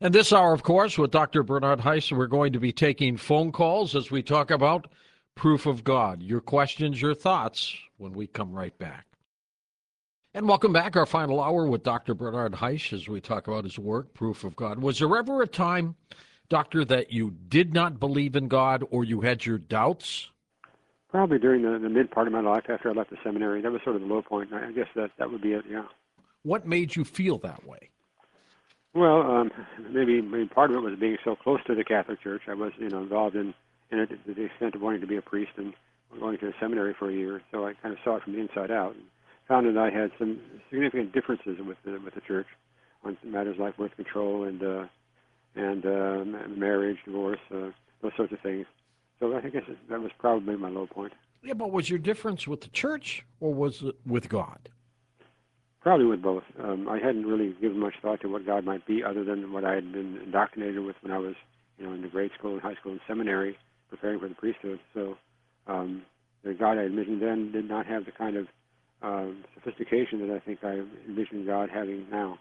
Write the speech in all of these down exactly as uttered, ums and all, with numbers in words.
And this hour, of course, with Doctor Bernard Heiss, we're going to be taking phone calls as we talk about proof of God. Your questions, your thoughts when we come right back. And welcome back, our final hour with Doctor Bernard Heiss as we talk about his work, Proof of God. Was there ever a time, Doctor, that you did not believe in God or you had your doubts? Probably during the, the mid part of my life after I left the seminary. That was sort of the low point. I guess that, that would be it, yeah. What made you feel that way? Well, um, maybe, maybe part of it was being so close to the Catholic Church. I was, you know, involved in, in it to the extent of wanting to be a priest and going to a seminary for a year. So I kind of saw it from the inside out and found that I had some significant differences with the, with the church on matters like birth control and uh, and uh, marriage, divorce, uh, those sorts of things. So I think that was probably my low point. Yeah, but was your difference with the church or was it with God? Probably with both. Um, I hadn't really given much thought to what God might be other than what I had been indoctrinated with when I was, you know, in the grade school and high school and seminary, preparing for the priesthood. So um, the God I envisioned then did not have the kind of um, sophistication that I think I envision God having now.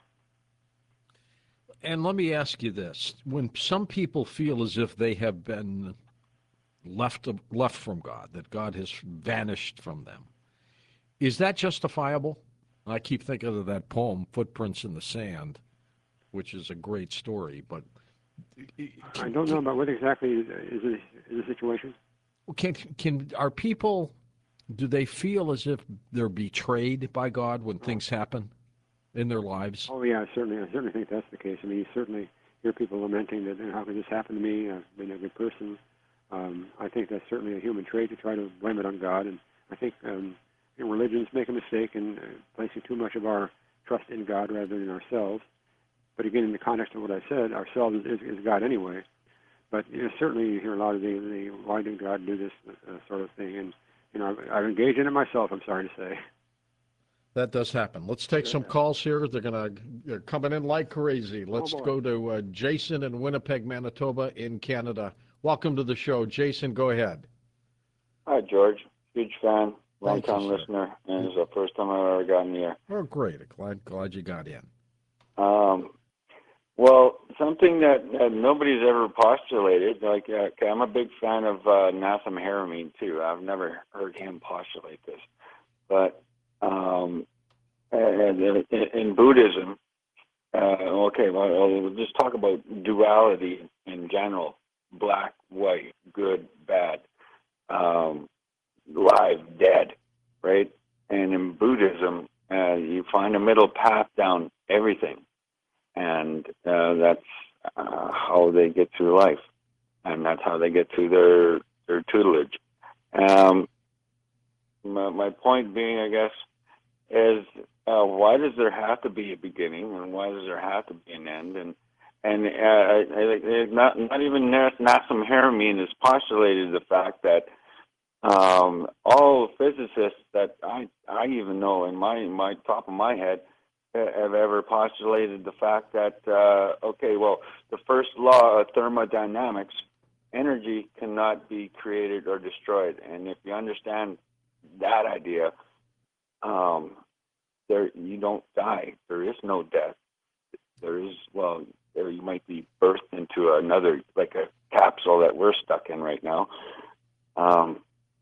And let me ask you this. When some people feel as if they have been left left from God, that God has vanished from them, is that justifiable? I keep thinking of that poem, Footprints in the Sand, which is a great story, but... Can, I don't know about what exactly is, is, the, is the situation. Can, can, are people, do they feel as if they're betrayed by God when things happen in their lives? Oh, yeah, certainly. I certainly think that's the case. I mean, you certainly hear people lamenting that, how could this happen to me? I've been a good person. Um, I think that's certainly a human trait to try to blame it on God, and I think um, religions make a mistake in uh, placing too much of our trust in God rather than in ourselves. But again, in the context of what I said, ourselves is, is God anyway. But you know, certainly you hear a lot of the, the why did God do this uh, sort of thing, and you know, I've, I've engaged in it myself. I'm sorry to say. That does happen. Let's take some calls here. They're gonna they're coming in like crazy. Let's oh go to uh, Jason in Winnipeg, Manitoba, in Canada. Welcome to the show, Jason. Go ahead. Hi, George. Huge fan, long time you, listener, and it's the first time I've ever gotten here. Oh, great! Glad glad you got in. Um, well, something that, that nobody's ever postulated. Like, uh, I'm a big fan of uh, Nassim Haramein too. I've never heard him postulate this, but um, in, in Buddhism, uh, okay, well, we'll just talk about duality in general: black, white, good, bad. Um, live, dead, right? And in Buddhism, uh, you find a middle path down everything, and uh, that's uh, how they get through life, and that's how they get through their their tutelage. Um, my, my point being, I guess, is uh, why does there have to be a beginning, and why does there have to be an end? And and uh, I, I, not not even Nassim Haramein has postulated the fact that Um, all physicists that I I even know in my in my top of my head have ever postulated the fact that uh, okay, well, the first law of thermodynamics, energy cannot be created or destroyed, and if you understand that idea, um, there you don't die. There is no death. There is well, there you might be birthed into another like a capsule that we're stuck in right now. Um,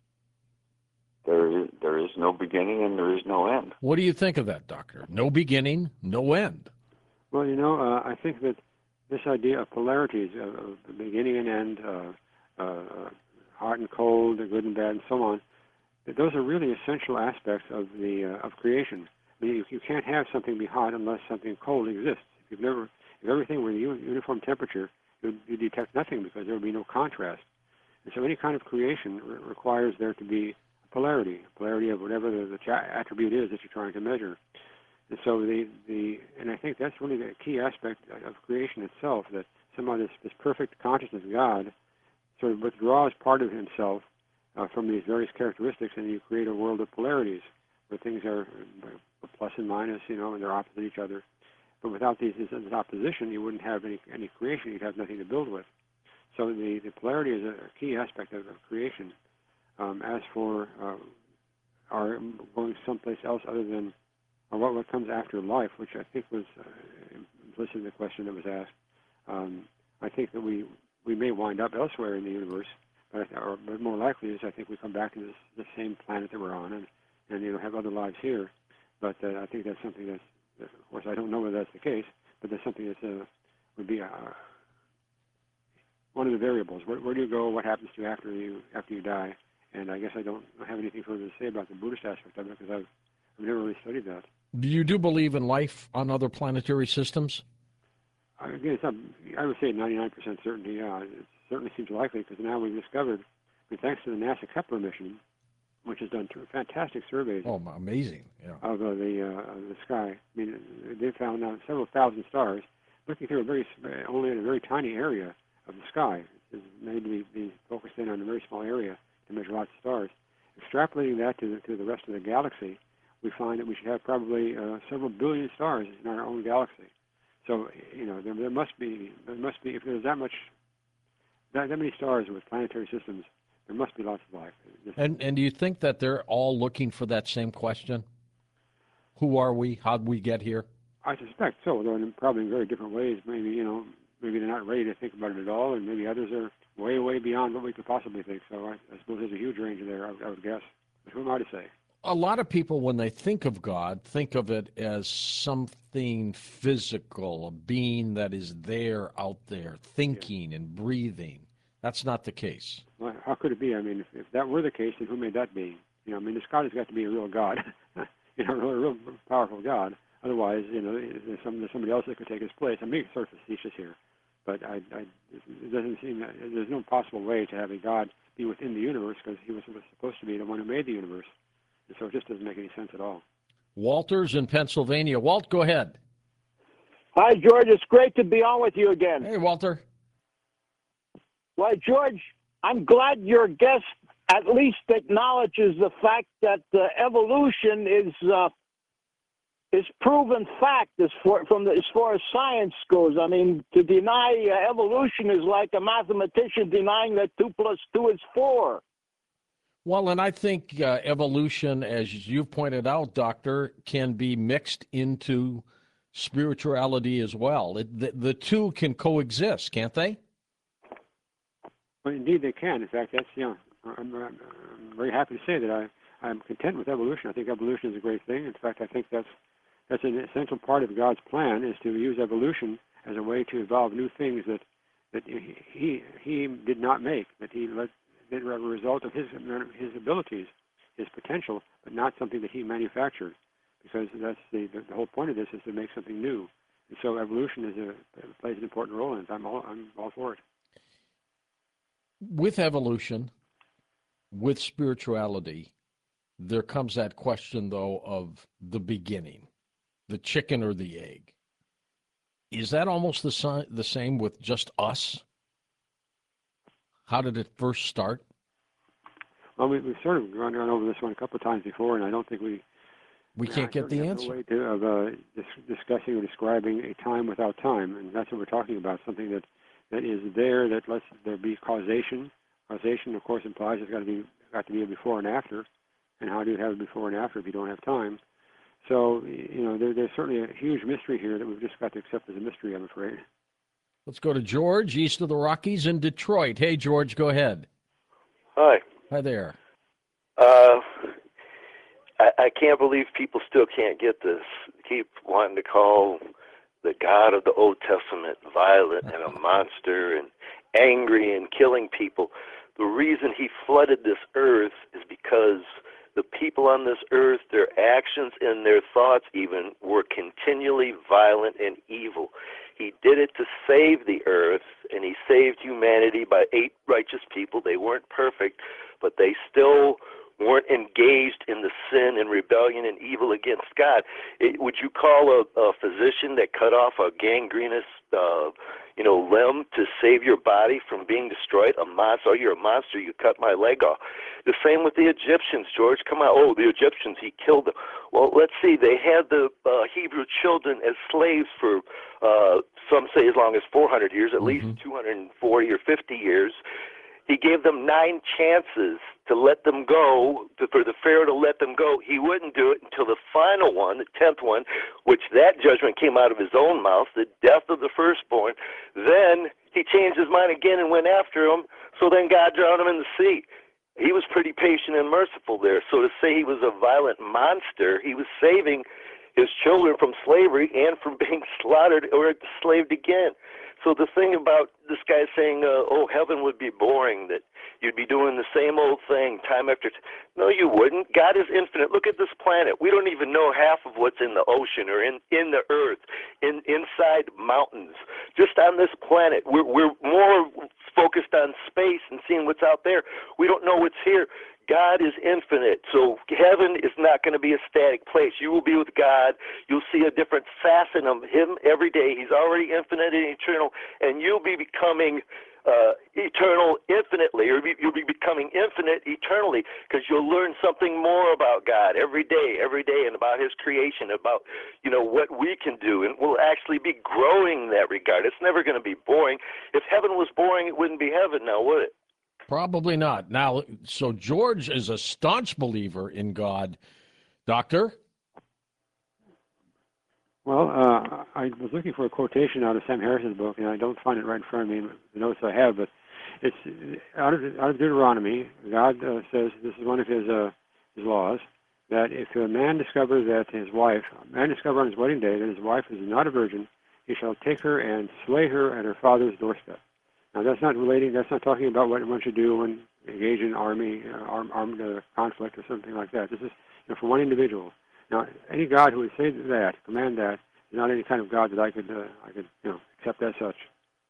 There is, there is no beginning and there is no end. What do you think of that, Doctor? No beginning, no end. Well, you know, uh, I think that this idea of polarities, of, of the beginning and end, uh, uh, hot and cold, the good and bad, and so on, that those are really essential aspects of the uh, of creation. I mean, you, you can't have something be hot unless something cold exists. If you've never, if everything were uniform temperature, you you detect nothing because there would be no contrast. And so, any kind of creation re- requires there to be polarity, polarity of whatever the, the attribute is that you're trying to measure. And so the, the and I think that's really the key aspect of creation itself, that somehow this, this perfect consciousness of God sort of withdraws part of himself uh, from these various characteristics, and you create a world of polarities where things are plus and minus, you know, and they're opposite each other. But without these this opposition, you wouldn't have any any creation. You'd have nothing to build with. So the, the polarity is a key aspect of, of creation. Um, as for uh, our going someplace else other than or what, what comes after life, which I think was uh, implicit in the question that was asked, Um, I think that we we may wind up elsewhere in the universe, but, or, but more likely is I think we come back to this the same planet that we're on, and, and you know have other lives here. But uh, I think that's something that's, of course, I don't know whether that's the case, but that's something that uh, would be uh, one of the variables. Where, where do you go? What happens to you after you after you die? And I guess I don't have anything further to say about the Buddhist aspect of it because I've, I've never really studied that. Do you do believe in life on other planetary systems? I, again, it's not, I would say ninety-nine percent certainty. Yeah, it certainly seems likely because now we've discovered, I mean, thanks to the NASA Kepler mission, which has done fantastic surveys. Oh, amazing! Yeah. Of uh, the uh, of the sky. I mean, they found out several thousand stars, looking through a very only in a very tiny area of the sky. It's made to be, be focused in on a very small area to measure lots of stars. Extrapolating that to the, to the rest of the galaxy, we find that we should have probably uh, several billion stars in our own galaxy. So, you know, there, there must be, there must be, if there's that much, that, that many stars with planetary systems, there must be lots of life. And and do you think that they're all looking for that same question? Who are we? How did we get here? I suspect so, though in probably in very different ways. Maybe, you know, maybe they're not ready to think about it at all, and maybe others are way, way beyond what we could possibly think. So I, I suppose there's a huge range there, I, I would guess. But who am I to say? A lot of people, when they think of God, think of it as something physical, a being that is there, out there, thinking and breathing. That's not the case. Well, how could it be? I mean, if, if that were the case, then who made that being? You know, I mean, this God has got to be a real God, you know, a real, real powerful God. Otherwise, you know, there's, some, there's somebody else that could take his place. I'm being sort of facetious here, but I, I, it doesn't seem that there's no possible way to have a God be within the universe because he was supposed to be the one who made the universe. And so it just doesn't make any sense at all. Walter's in Pennsylvania. Walt, go ahead. Hi, George. It's great to be on with you again. Hey, Walter. Well, George, I'm glad your guest at least acknowledges the fact that uh, evolution is uh, is proven fact as for from the, as far as science goes. I mean, to deny uh, evolution is like a mathematician denying that two plus two is four. Well, and I think uh, evolution, as you've pointed out, Doctor, can be mixed into spirituality as well. It, the, the two can coexist, can't they? Well, indeed, they can. In fact, that's, you know, I'm, I'm, I'm very happy to say that I, I'm content with evolution. I think evolution is a great thing. In fact, I think that's that's an essential part of God's plan is to use evolution as a way to evolve new things that that he he did not make, that he let that were a result of his his abilities, his potential, but not something that he manufactured. Because that's the the whole point of this is to make something new. And so evolution is a plays an important role in it. I'm all I'm all for it. With evolution, with spirituality, there comes that question, though, of the beginning, the chicken or the egg. Is that almost the, si- the same with just us? How did it first start? Well, we, we've sort of gone, gone over this one a couple of times before, and I don't think we... We can't get the answer. No way to, of uh, dis- discussing or describing a time without time, and that's what we're talking about, something that, that is there, that lets there be causation. Causation, of course, implies it's got to be got to be a before and after, and how do you have a before and after if you don't have time? So, you know, there, there's certainly a huge mystery here that we've just got to accept as a mystery, I'm afraid. Let's go to George, east of the Rockies in Detroit. Hey, George, go ahead. Hi. Hi there. Uh, I, I can't believe people still can't get this. Keep wanting to call the God of the Old Testament violent and a monster and angry and killing people. The reason he flooded this earth is because the people on this earth, their actions and their thoughts even, were continually violent and evil. He did it to save the earth, and he saved humanity by eight righteous people. They weren't perfect, but they still weren't engaged in the sin and rebellion and evil against God. It, would you call a, a physician that cut off a gangrenous, uh, you know, limb to save your body from being destroyed a monster? Oh, you're a monster. You cut my leg off. The same with the Egyptians, George. Come on. Oh, the Egyptians, he killed them. Well, let's see. They had the uh, Hebrew children as slaves for, uh, some say as long as four hundred years, at mm-hmm. least two hundred forty or fifty years. He gave them nine chances to let them go, to, for the Pharaoh to let them go. He wouldn't do it until the final one, the tenth one, which that judgment came out of his own mouth, the death of the firstborn. Then he changed his mind again and went after him, so then God drowned him in the sea. He was pretty patient and merciful there. So to say he was a violent monster, he was saving his children from slavery and from being slaughtered or enslaved again. So the thing about this guy saying, uh, oh, heaven would be boring, that you'd be doing the same old thing time after time. No, you wouldn't. God is infinite. Look at this planet. We don't even know half of what's in the ocean or in, in the earth, in inside mountains. Just on this planet, we're, we're more focused on space and seeing what's out there. We don't know what's here. God is infinite, so heaven is not going to be a static place. You will be with God. You'll see a different facet of him every day. He's already infinite and eternal, and you'll be becoming uh, eternal infinitely, or you'll be becoming infinite eternally, because you'll learn something more about God every day, every day, and about his creation, about, you know, what we can do, and we'll actually be growing in that regard. It's never going to be boring. If heaven was boring, it wouldn't be heaven now, would it? Probably not. Now, so George is a staunch believer in God. Doctor? Well, uh, I was looking for a quotation out of Sam Harris's book, and I don't find it right in front of me, the notes I have, but it's out of, out of Deuteronomy. God uh, says, this is one of his, uh, his laws, that if a man discovers that his wife, a man discovers on his wedding day that his wife is not a virgin, he shall take her and slay her at her father's doorstep. Now, that's not relating, that's not talking about what one should do when engage in army, uh, armed, armed uh, conflict or something like that. This is, you know, for one individual. Now, any God who would say that, command that, is not any kind of God that I could, uh, I could, you know, accept as such.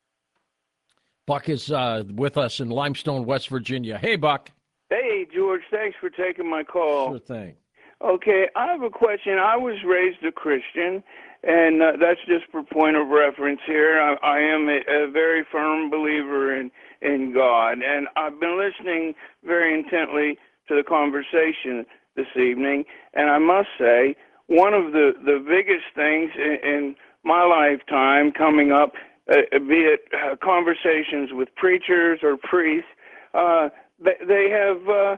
Buck is uh, with us in Limestone, West Virginia. Hey, Buck. Hey, George, thanks for taking my call. Sure thing. Okay, I have a question. I was raised a Christian, and uh, that's just for point of reference here. I, I am a, a very firm believer in, in God, and I've been listening very intently to the conversation this evening, and I must say, one of the, the biggest things in, in my lifetime coming up, uh, be it uh, conversations with preachers or priests, uh, they, they have, uh,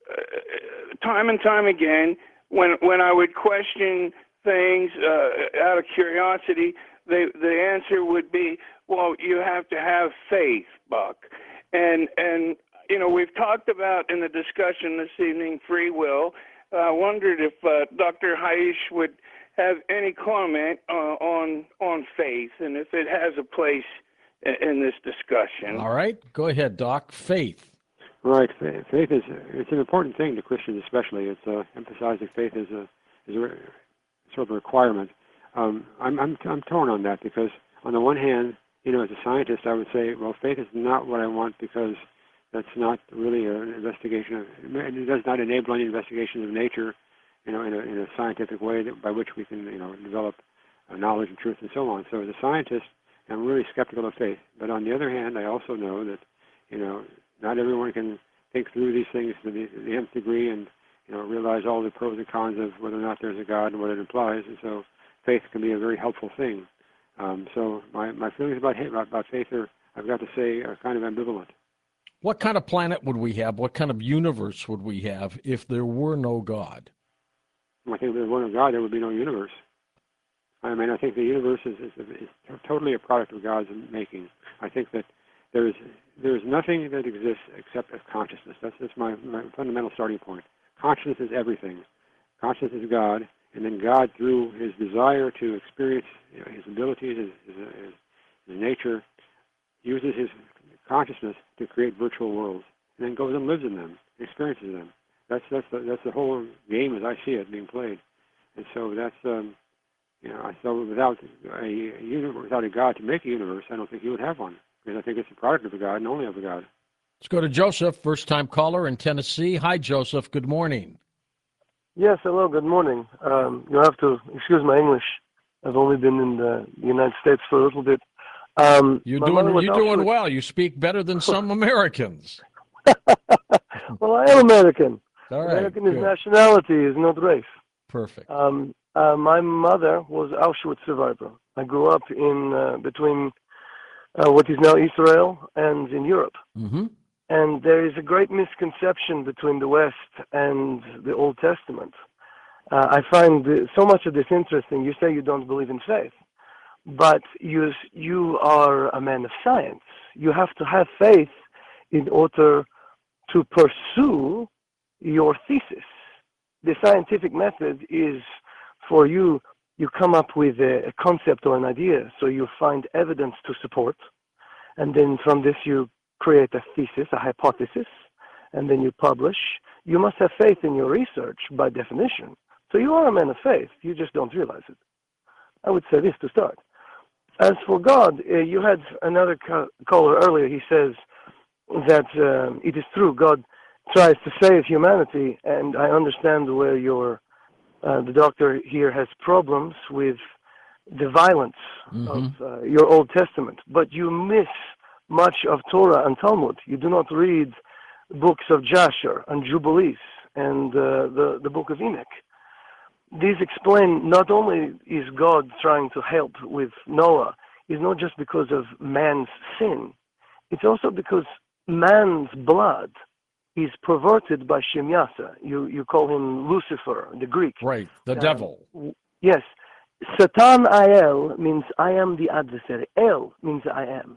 uh, time and time again, when when I would question things uh, out of curiosity, they, the answer would be, well, you have to have faith, Buck. And, and you know, we've talked about in the discussion this evening free will. I uh, wondered if uh, Doctor Haish would have any comment uh, on on faith and if it has a place in, in this discussion. All right. Go ahead, Doc. Faith. Right. Faith is it's an important thing to Christians, especially. It's uh, emphasizing faith is a is a sort of a requirement. Um, I'm I'm I'm torn on that because on the one hand, you know, as a scientist, I would say, well, faith is not what I want because that's not really an investigation of, it does not enable any investigation of nature, you know, in a in a scientific way that, by which we can, you know, develop uh, knowledge and truth and so on. So as a scientist, I'm really skeptical of faith. But on the other hand, I also know that, you know, not everyone can think through these things to the, the nth degree and, you know, realize all the pros and cons of whether or not there's a God and what it implies. And so faith can be a very helpful thing. Um, so my, my feelings about, about faith are, I've got to say, are kind of ambivalent. What kind of planet would we have? What kind of universe would we have if there were no God? I think if there were no God, there would be no universe. I mean, I think the universe is, is, is totally a product of God's making. I think that there is there is nothing that exists except as consciousness. That's, that's my, my fundamental starting point. Consciousness is everything. Consciousness is God, and then God, through his desire to experience, you know, his abilities, his, his, his, his nature, uses his consciousness to create virtual worlds, and then goes and lives in them, experiences them. That's that's the, that's the whole game as I see it being played. And so that's um, you know, so without a, a universe, without a God to make a universe, I don't think you would have one. Because I think it's a product of a God and only of a God. Let's go to Joseph, first-time caller in Tennessee. Hi, Joseph. Good morning. Yes, hello. Good morning. Um, you have to excuse my English. I've only been in the United States for a little bit. Um, you're doing you're doing well. You speak better than some Americans. Well, I am American. All right, American good. is nationality, is not race. Perfect. Um, uh, my mother was Auschwitz survivor. I grew up in uh, between uh, what is now Israel and in Europe. Mm-hmm. And there is a great misconception between the West and the Old Testament. Uh, I find so much of this interesting. You say you don't believe in faith, but you, you are a man of science. You have to have faith in order to pursue your thesis. The scientific method is for you, you come up with a, a concept or an idea, so you find evidence to support, and then from this you create a thesis, a hypothesis, and then you publish. You must have faith in your research by definition. So you are a man of faith, you just don't realize it. I would say this to start. As for God, uh, you had another co- caller earlier, he says that um, it is true, God tries to save humanity, and I understand where your uh, the doctor here has problems with the violence mm-hmm. of uh, your Old Testament, but you miss much of Torah and Talmud. You do not read books of Jasher and Jubilees and uh, the, the book of Enoch. These explain not only is God trying to help with Noah, it's not just because of man's sin, it's also because man's blood is perverted by Shem Yasa. You you call him Lucifer, the Greek. Right, the uh, devil. Yes. Satan Ayel means I am the adversary. El means I am.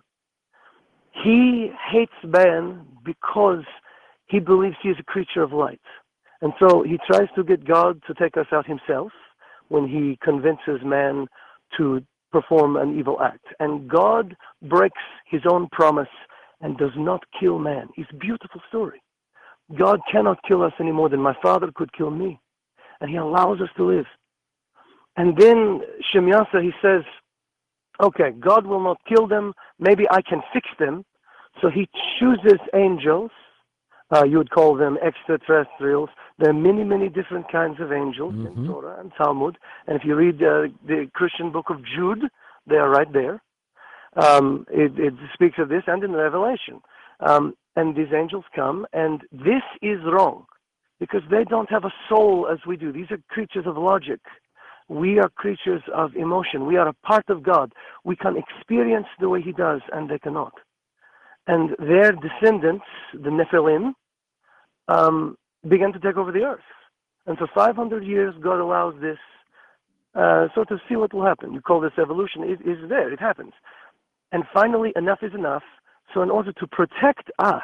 He hates man because he believes he is a creature of light. And so he tries to get God to take us out himself when he convinces man to perform an evil act. And God breaks his own promise and does not kill man. It's a beautiful story. God cannot kill us any more than my father could kill me. And he allows us to live. And then Shem Yasa, he says, okay, God will not kill them. Maybe I can fix them. So he chooses angels. Uh, you would call them extraterrestrials. There are many, many different kinds of angels mm-hmm. in Torah and Talmud. And if you read uh, the Christian book of Jude, they are right there. Um, it, it speaks of this, and in Revelation. Um, and these angels come, and this is wrong because they don't have a soul as we do. These are creatures of logic. We are creatures of emotion. We are a part of God. We can experience the way he does, and they cannot. And their descendants, the Nephilim, um, began to take over the earth. And for five hundred years, God allows this uh, sort of see what will happen. You call this evolution. It is there. It happens. And finally, enough is enough. So in order to protect us,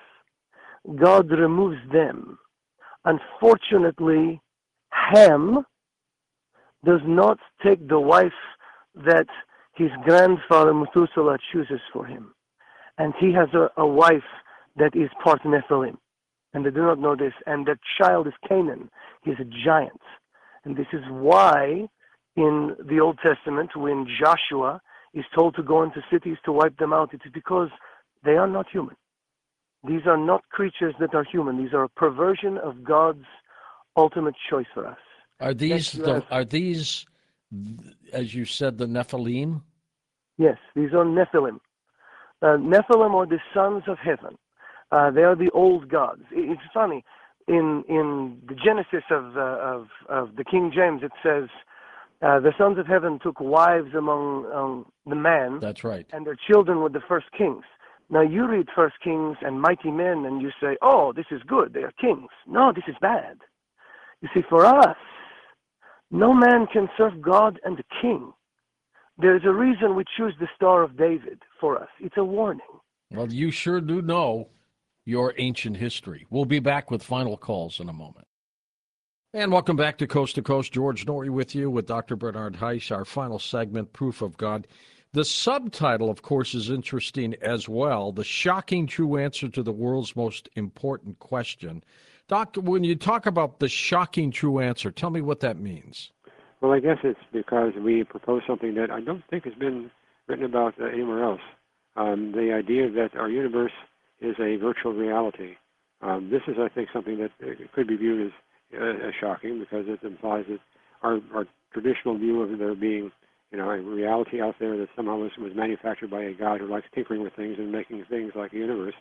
God removes them. Unfortunately, Ham does not take the wife that his grandfather Methuselah chooses for him. And he has a, a wife that is part Nephilim. And they do not know this. And that child is Canaan. He's a giant. And this is why in the Old Testament, when Joshua is told to go into cities to wipe them out, it is because they are not human. These are not creatures that are human. These are a perversion of God's ultimate choice for us. Are these, the, are these, as you said, the Nephilim? Yes, these are Nephilim. Uh, Nephilim are the sons of heaven. Uh, they are the old gods. It's funny. In in the Genesis of uh, of of the King James, it says uh, the sons of heaven took wives among um, the man. That's right. And their children were the first kings. Now you read First Kings and Mighty Men, and you say, "Oh, this is good. They are kings." No, this is bad. You see, for us, no man can serve God and the king. There is a reason we choose the Star of David for us. It's a warning. Well, you sure do know your ancient history. We'll be back with final calls in a moment. And welcome back to Coast to Coast. George Noory with you with Doctor Bernhard Heiss, our final segment, Proof of God. The subtitle, of course, is interesting as well. The shocking true answer to the world's most important question. Doctor, when you talk about the shocking true answer, tell me what that means. Well, I guess it's because we propose something that I don't think has been written about uh, anywhere else. Um, the idea that our universe is a virtual reality. Um, this is, I think, something that uh, could be viewed as, uh, as shocking because it implies that our, our traditional view of there being, you know, a reality out there that somehow was, was manufactured by a God who likes tinkering with things and making things like a universe.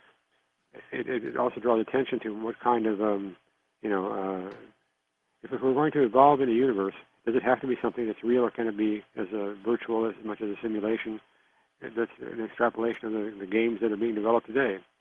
It, it, it also draws attention to what kind of, um, you know, uh, if, if we're going to evolve in a universe, does it have to be something that's real, or can it be as a virtual as much as a simulation? That's an extrapolation of the, the games that are being developed today.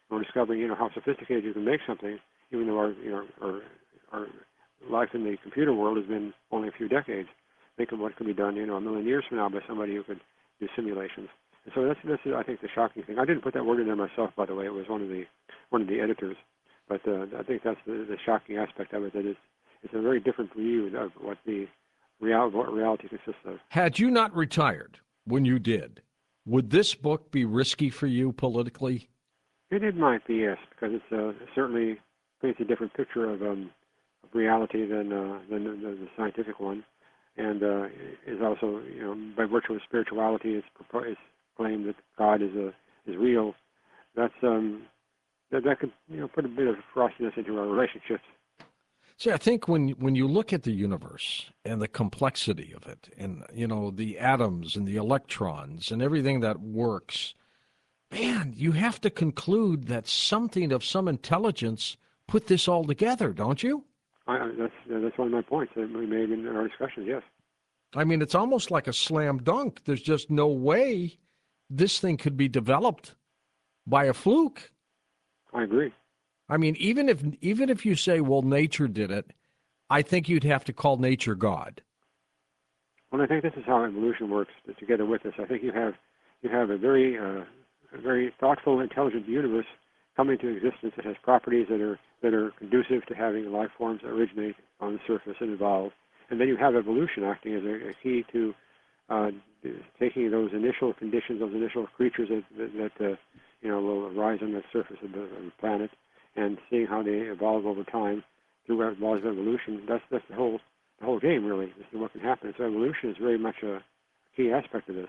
we're discovering, you know, how sophisticated you can make something, even though our, you know, our, our life in the computer world has been only a few decades. Think of what could be done, you know, a million years from now by somebody who could do simulations. And so that's, that's I think, the shocking thing. I didn't put that word in there myself, by the way. It was one of the one of the editors. But uh, I think that's the, the shocking aspect of it, that it's, it's a very different view of what the real, what reality consists of. Had you not retired when you did, would this book be risky for you politically? It, it might be, yes, because it's uh, certainly paints a different picture of, um, of reality than uh, than the, the scientific one, and uh, is also, you know, by virtue of spirituality, it's, it's claimed that God is a is real. That's um, that that could, you know, put a bit of frostiness into our relationships. See, I think when when you look at the universe and the complexity of it, and, you know, the atoms and the electrons and everything that works, man, you have to conclude that something of some intelligence put this all together, don't you? I, that's that's one of my points that we made in our discussions. Yes. I mean, it's almost like a slam dunk. There's just no way this thing could be developed by a fluke. I agree. I mean, even if even if you say, well, nature did it, I think you'd have to call nature God. Well, I think this is how evolution works together with us. I think you have you have a very uh, a very thoughtful, intelligent universe coming to existence that has properties that are that are conducive to having life forms originate on the surface and evolve. And then you have evolution acting as a, a key to uh, taking those initial conditions, those initial creatures that that, that uh, you know will rise on the surface of the, of the planet, and seeing how they evolve over time through laws of evolution. That's that's the whole the whole game, really. This is what can happen. So evolution is very much a key aspect of this.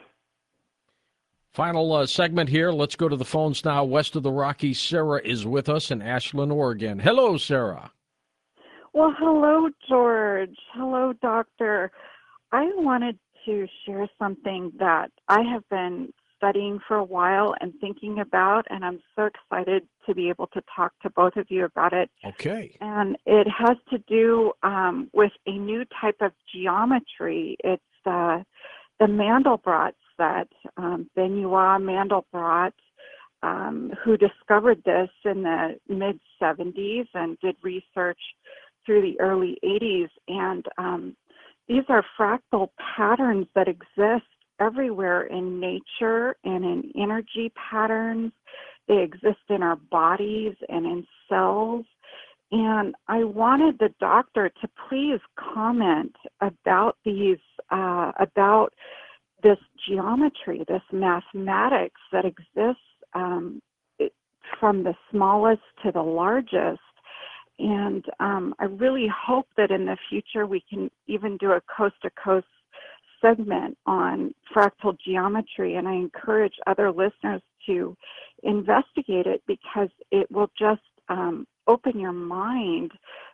Final uh, segment here. Let's go to the phones now. West of the Rockies, Sarah is with us in Ashland, Oregon. Hello, Sarah. Well, hello, George. Hello, Doctor. I wanted to share something that I have been studying for a while and thinking about, and I'm so excited to be able to talk to both of you about it. Okay. And it has to do um, with a new type of geometry. It's uh, the Mandelbrot set, um, Benoit Mandelbrot, um, who discovered this in the mid seventies and did research through the early eighties. And um, these are fractal patterns that exist everywhere in nature and in energy patterns. They exist in our bodies and in cells. And I wanted the doctor to please comment about these, uh, about this geometry, this mathematics that exists um, it, from the smallest to the largest. And um, I really hope that in the future we can even do a coast-to-coast segment on fractal geometry, and I encourage other listeners to investigate it, because it will just um, open your mind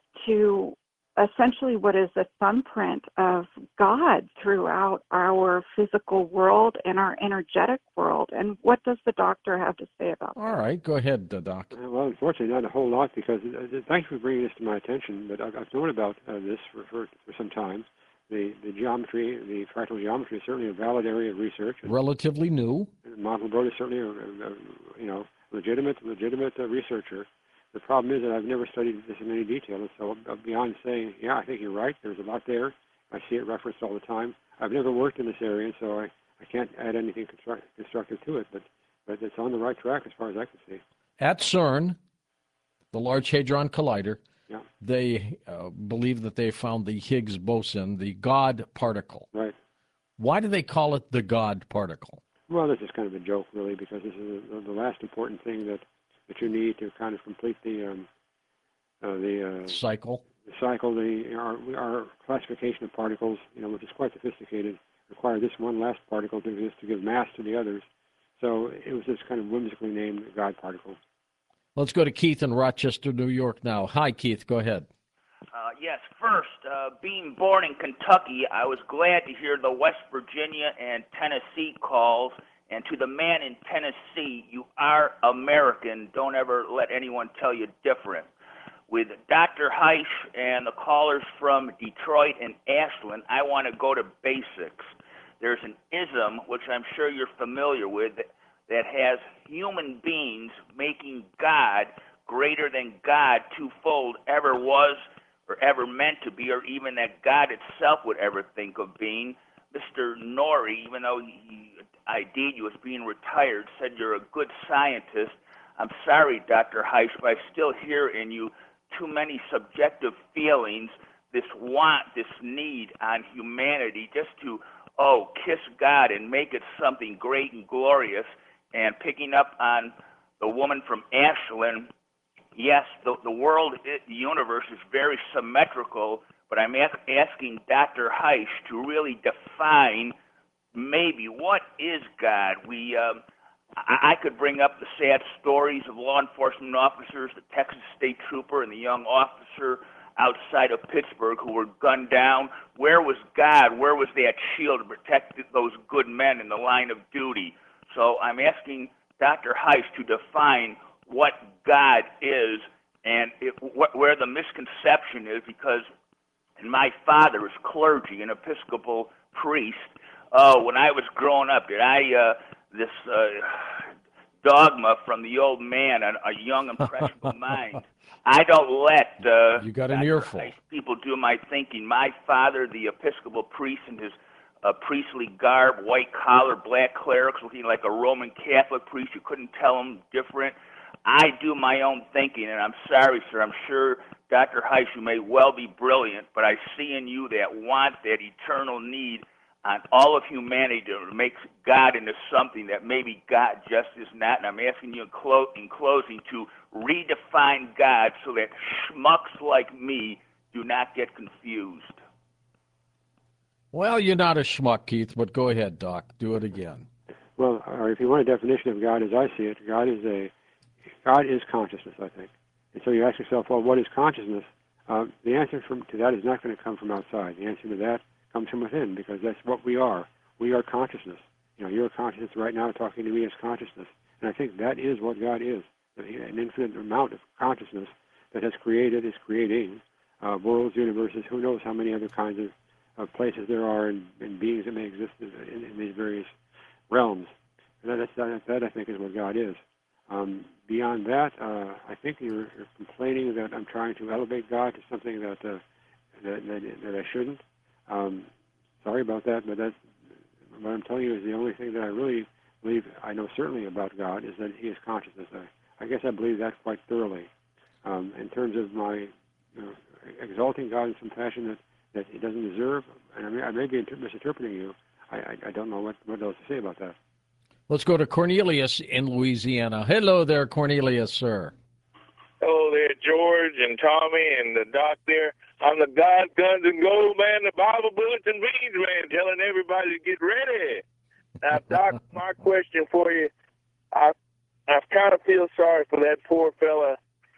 to essentially what is a thumbprint of God throughout our physical world and our energetic world. And what does the doctor have to say about that? All right, go ahead, uh, Doc. Uh, Well, unfortunately, not a whole lot, because uh, thanks for bringing this to my attention. But I've, I've known about uh, this for, for for some time. The the geometry, the fractal geometry, is certainly a valid area of research. Relatively new. Mandelbrot is certainly a, a, a you know legitimate legitimate uh, researcher. The problem is that I've never studied this in any detail, and so beyond saying, yeah, I think you're right, there's a lot there. I see it referenced all the time. I've never worked in this area, so I, I can't add anything construct, constructive to it, but but it's on the right track as far as I can see. At CERN, the Large Hadron Collider, Yeah. they uh, believe that they found the Higgs boson, the God particle. Right. Why do they call it the God particle? Well, this is kind of a joke, really, because this is the, the last important thing that, that you need to kind of complete the um, uh, the uh, Cycle. the cycle. The our, our classification of particles, you know, which is quite sophisticated, require this one last particle to exist to give mass to the others. So it was just kind of whimsically named God particle. Let's go to Keith in Rochester, New York now. Hi, Keith. Go ahead. Uh, yes, first, uh, being born in Kentucky, I was glad to hear the West Virginia and Tennessee calls. And to the man in Tennessee, you are American. Don't ever let anyone tell you different. With Doctor Heiss and the callers from Detroit and Ashland, I want to go to basics. There's an ism, which I'm sure you're familiar with, that has human beings making God greater than God twofold ever was or ever meant to be, or even that God itself would ever think of being. Mister Norrie, even though he I D would you as being retired, said you're a good scientist. I'm sorry, Doctor Heisz, but I still hear in you too many subjective feelings, this want, this need on humanity just to, oh, kiss God and make it something great and glorious. And picking up on the woman from Ashland, yes, the, the world, the universe is very symmetrical, but I'm ask, asking Doctor Heisz to really define maybe what is God. We, um, I, I could bring up the sad stories of law enforcement officers, the Texas State Trooper and the young officer outside of Pittsburgh who were gunned down. Where was God? Where was that shield to protect those good men in the line of duty? So I'm asking Doctor Heisz to define what God is and if, wh- where the misconception is, because my father is clergy, an Episcopal priest. Oh, when I was growing up, did I, uh, this uh, dogma from the old man, a, a young, impressionable mind, I don't let uh, you got an Doctor earful. Heisz people do my thinking. My father, the Episcopal priest, in his uh, priestly garb, white collar, black clerics, looking like a Roman Catholic priest. You couldn't tell him different. I do my own thinking, and I'm sorry, sir. I'm sure, Doctor Heisz, you may well be brilliant, but I see in you that want, that eternal need on all of humanity to make God into something that maybe God just is not. And I'm asking you in, clo- in closing to redefine God so that schmucks like me do not get confused. Well, you're not a schmuck, Keith, but go ahead, Doc. Do it again. Well, or if you want a definition of God as I see it, God is a God is consciousness, I think. And so you ask yourself, well, what is consciousness? Uh, the answer from, to that is not going to come from outside. The answer to that comes from within, because that's what we are. We are consciousness. You know, you're consciousness right now talking to me as consciousness. And I think that is what God is, an infinite amount of consciousness that has created, is creating uh, worlds, universes, who knows how many other kinds of, of places there are and, and beings that may exist in, in, in these various realms. And that, that, that, I think, is what God is. Um, beyond that, uh, I think you're, you're complaining that I'm trying to elevate God to something that uh, that, that, that I shouldn't. Um, sorry about that, but that's, what I'm telling you is the only thing that I really believe I know certainly about God is that He is consciousness. I, I guess I believe that quite thoroughly. Um, in terms of my you know, exalting God in some fashion that, that He doesn't deserve, and I may, I may be inter- misinterpreting you, I, I, I don't know what, what else to say about that. Let's go to Cornelius in Louisiana. Hello there, Cornelius, sir. Hello there, George and Tommy and the doc there. I'm the God, Guns, and Gold man, the Bible, Bullets, and Beans man, telling everybody to get ready. Now, Doc, my question for you, I I kind of feel sorry for that poor fella.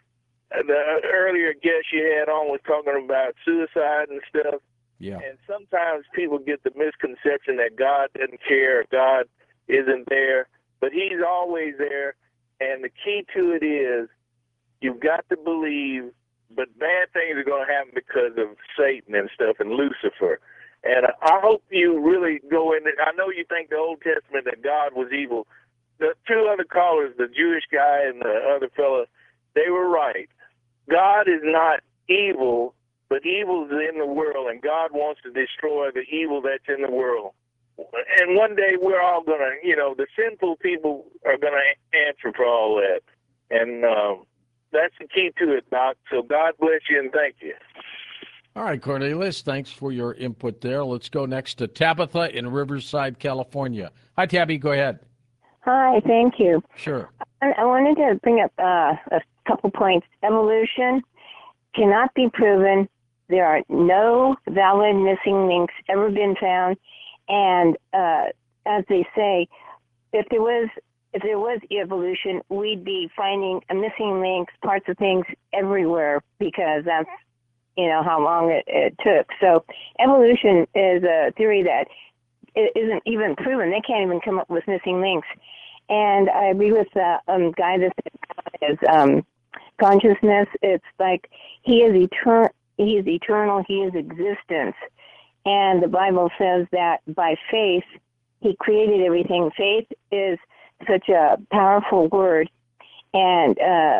The earlier guest you had on was talking about suicide and stuff. Yeah. And sometimes people get the misconception that God doesn't care, God isn't there, but He's always there. And the key to it is you've got to believe, but bad things are going to happen because of Satan and stuff and Lucifer. And I hope you really go in. I know you think the Old Testament that God was evil. The two other callers, the Jewish guy and the other fella, they were right. God is not evil, but evil is in the world, and God wants to destroy the evil that's in the world. And one day we're all going to, you know, the sinful people are going to answer for all that. And um, that's the key to it, Doc. So God bless you and thank you. All right, Cornelius, thanks for your input there. Let's go next to Tabitha in Riverside, California. Hi, Tabby, go ahead. Hi, thank you. Sure. I, I wanted to bring up uh, a couple points. Evolution cannot be proven. There are no valid missing links ever been found. And uh, as they say, if there was if there was evolution, we'd be finding missing links, parts of things everywhere, because that's, you know, how long it, it took. So evolution is a theory that isn't even proven. They can't even come up with missing links. And I agree with the um, guy that says um, consciousness. It's like he is eternal. He is eternal. He is existence. And the Bible says that by faith, He created everything. Faith is such a powerful word. And uh,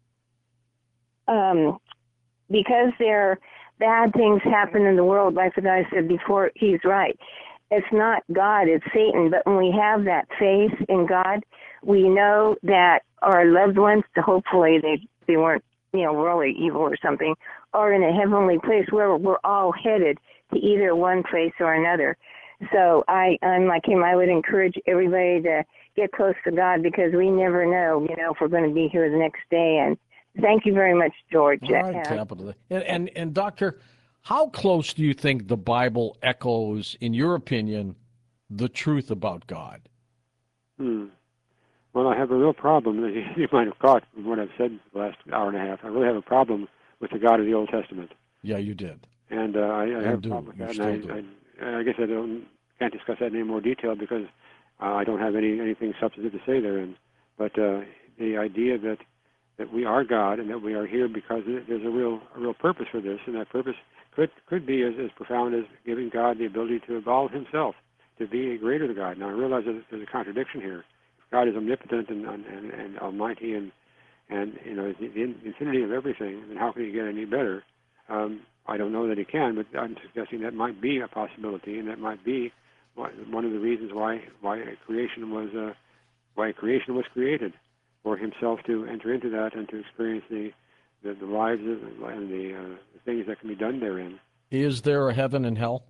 um, because there bad things happen in the world, like the guy said before, he's right. It's not God, it's Satan. But when we have that faith in God, we know that our loved ones, hopefully they, they weren't, you know, really evil or something, are in a heavenly place where we're all headed to either one place or another. So I, I'm like him, I would encourage everybody to get close to God, because we never know, you know, if we're going to be here the next day. And thank you very much, George. All right, uh, capital. And, and, and Doctor, how close do you think the Bible echoes, in your opinion, the truth about God? Hmm. Well, I have a real problem, as you might have caught from what I've said the last hour and a half. I really have a problem with the God of the Old Testament. Yeah, you did. And uh, I, I have do. a problem with You that. still And do. I, I, I guess I don't can't discuss that in any more detail because uh, I don't have any anything substantive to say therein. But uh, the idea that that we are God and that we are here because there's a real a real purpose for this, and that purpose could could be as, as profound as giving God the ability to evolve Himself, to be a greater than God. Now I realize that there's a contradiction here. God is omnipotent and, and, and almighty, and and you know the, the infinity of everything. And how can He get any better? Um, I don't know that He can, but I'm suggesting that might be a possibility, and that might be one of the reasons why why creation was uh, why creation was created, for Himself to enter into that and to experience the the, the lives of, and the, uh, the things that can be done therein. Is there a heaven and hell?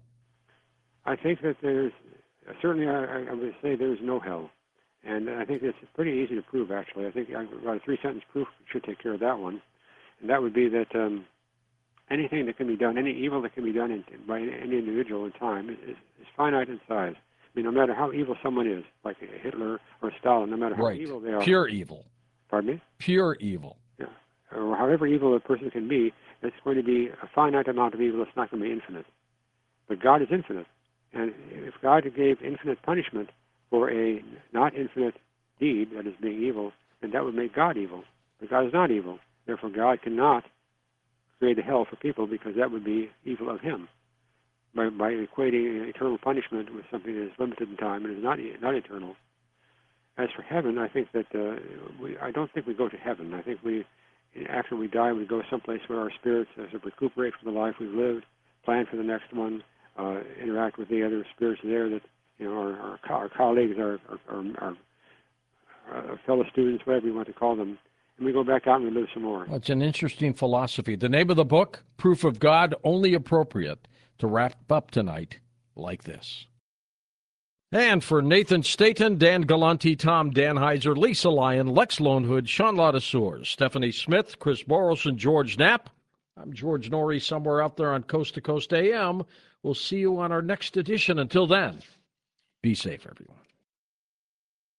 I think that there's certainly I, I would say there's no hell. And I think it's pretty easy to prove, actually. I think about a three-sentence proof should take care of that one. And that would be that um, anything that can be done, any evil that can be done in, by any individual in time is, is, is finite in size. I mean, no matter how evil someone is, like Hitler or Stalin, no matter how Right. evil they are. Pure evil. Pardon me? Pure evil. Yeah. Or however evil a person can be, it's going to be a finite amount of evil. It's not going to be infinite. But God is infinite. And if God gave infinite punishment for a not infinite deed, that is being evil, then that would make God evil. But God is not evil. Therefore, God cannot create a hell for people, because that would be evil of Him. By, by equating eternal punishment with something that is limited in time and is not not eternal. As for heaven, I think that uh, we, I don't think we go to heaven. I think we, after we die, we go someplace where our spirits uh, sort of recuperate from the life we've lived, plan for the next one, uh, interact with the other spirits there that, you know, our, our, our colleagues, our, our, our, our fellow students, whatever you want to call them, and we go back out and we live some more. That's an interesting philosophy. The name of the book, Proof of God, only appropriate to wrap up tonight like this. And for Nathan Staten, Dan Galanti, Tom Danheiser, Lisa Lyon, Lex Lonehood, Sean Ladassour, Stephanie Smith, Chris Boros, and George Knapp, I'm George Norrie, somewhere out there on Coast to Coast A M. We'll see you on our next edition. Until then, be safe, everyone.